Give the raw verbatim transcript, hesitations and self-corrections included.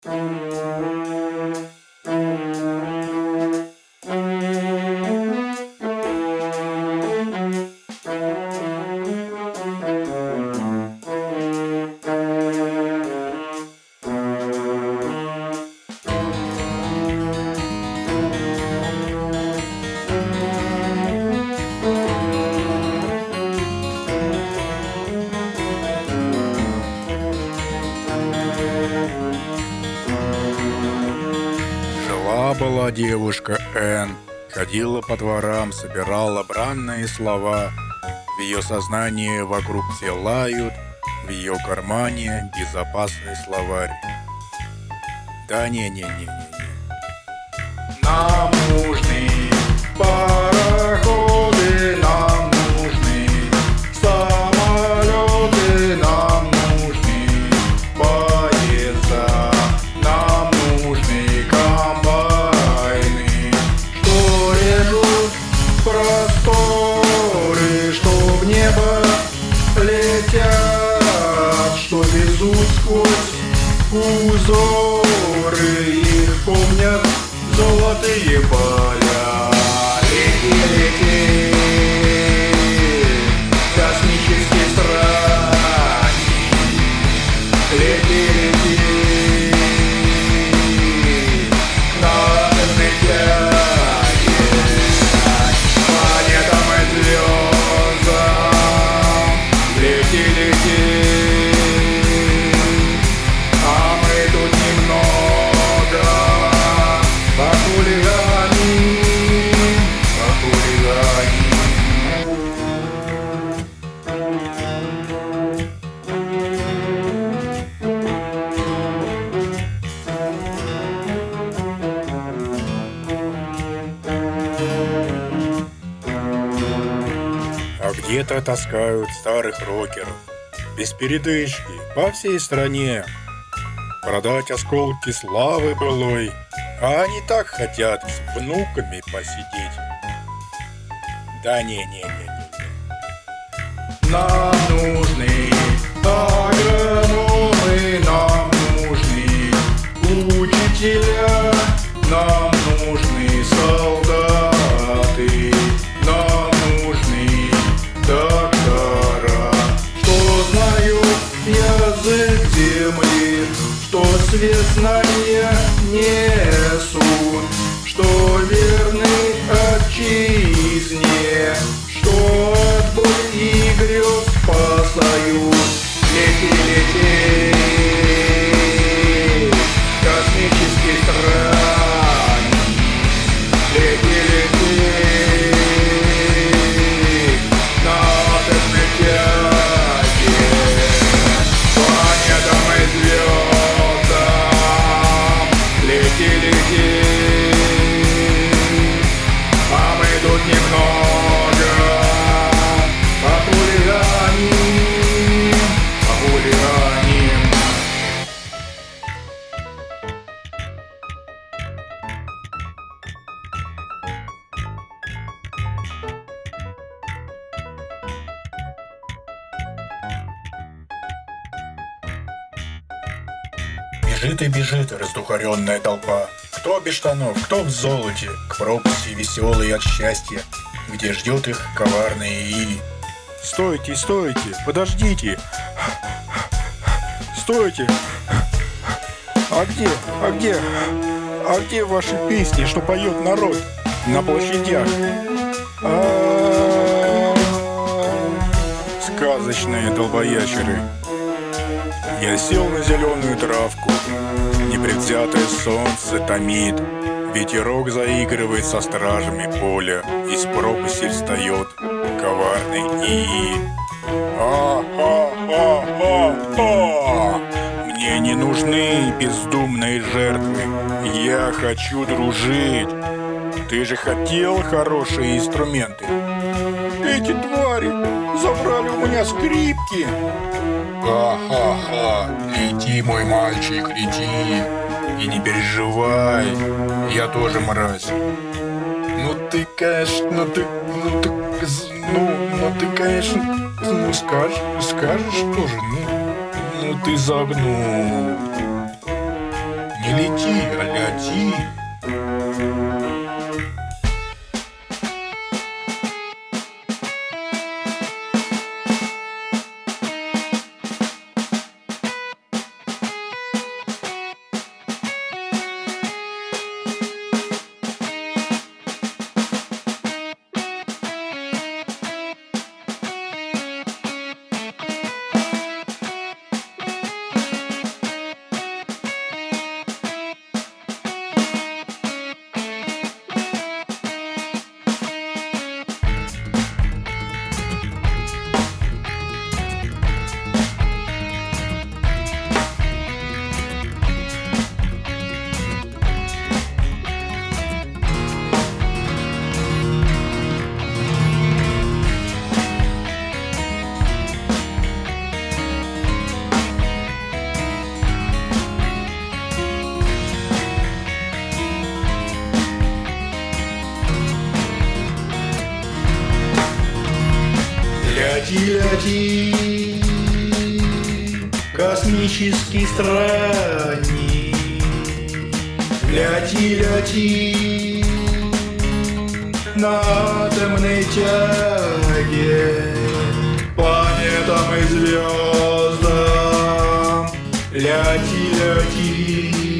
Была девушка Энн, ходила по дворам, собирала бранные слова. В ее сознании вокруг все лают, в ее кармане безопасный словарь. Да не-не-не-не-не. Нам нужны пароходы, нам нужны самолеты, нам нужны поезда, нам нужны комбайны, что режут просторы, что в небо летят, что везут сквозь узоры, их помнят золотые поля. Лети, лети, космический странник, лети, лети, над тяги, планетам и звездам, лети, лети. А мы тут немного похулиганим, похулиганим. А где-то таскают старых рокеров без передышки по всей стране. Продать осколки славы былой, а они так хотят с внуками посидеть. Да не-не-не-не. Нам нужны агрономы, нам нужны учителя, нам нужны солдаты, нам нужны доктора, что знают язык земли, что свет знания несут, что верны отчизне, что от боли и грез спасают. Лети, лети, космический странник, лети, лети, над тяги, планетам и звездам, лети, лети. А мы тут немного похулиганим, похулиганим. Бежит и бежит раздухаренная толпа. Кто без штанов, кто в золоте, к пропасти веселой от счастья, где ждет их коварный Ии. Стойте, стойте, подождите. Стойте. А где, а где, а где ваши песни, что поет народ на площадях? А-а-а. Сказочные долбоящеры. Я сел на зеленую травку, непредвзятое солнце томит, ветерок заигрывает со стражами поля, из пропасти встает коварный Ии. А-а-а-а-а! Мне не нужны бездумные жертвы, я хочу дружить. Ты же хотел хорошие инструменты. Эти твари забрали у меня скрипки. Ха-ха-ха, лети, мой мальчик, лети. И не переживай, я тоже мразь. Ну ты, конечно, ну ты, ну ты, ну, ну ты, конечно, ну скажешь, скажешь тоже, ну, ну ты загнул. Не лети, а ляти. Ляти, ляти, космический странник. Ляти, ляти, на атомной тяге, планетам и звездам. Ляти, ляти.